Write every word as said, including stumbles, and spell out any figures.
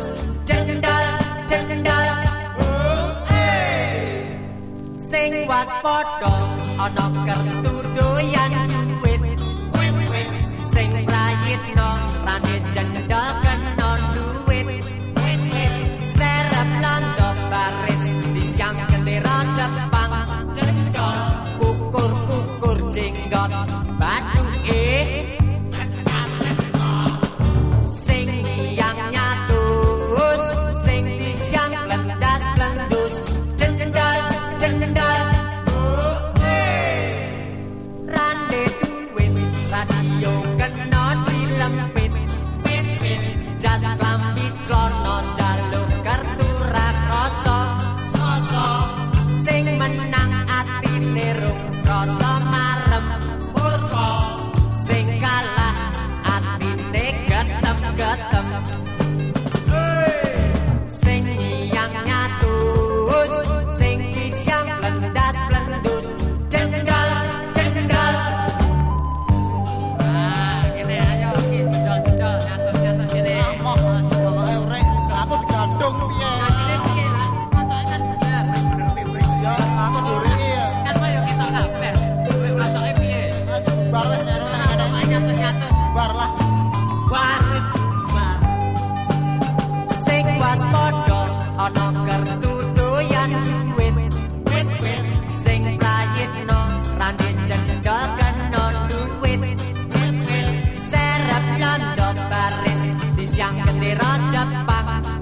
blandus cendal cendal sing waspada ana kertu doyan duit sing prayitna rane cendal kena duit serep londo baris disyang gendera Jepang cendal kukur-kukur jenggot bathuke sing yang nyatus sing disyang blendas blendus cendal cendal rande duit radio kena dilempit jas klambi celana jaluk kartu rakoso sing menang atine rung rasa marem purba sing kalah atine getem-getem sing yang nyatus sing disyang blendas blendus cendal cendal ah kene ayo iki cendal cendal nyatus-nyatus kene Moh pokoke urek aku digandung piye asine piye lah macoke kan bener bener ya aku diureki ya kan koyo ketok kabeh macoke piye wis bubar wis nyatus-nyatus bubar lah waris bar sing waspada ana kertu doyan duit sing prayitna rande cendal kena duit serep londo baris disyang gendera Jepang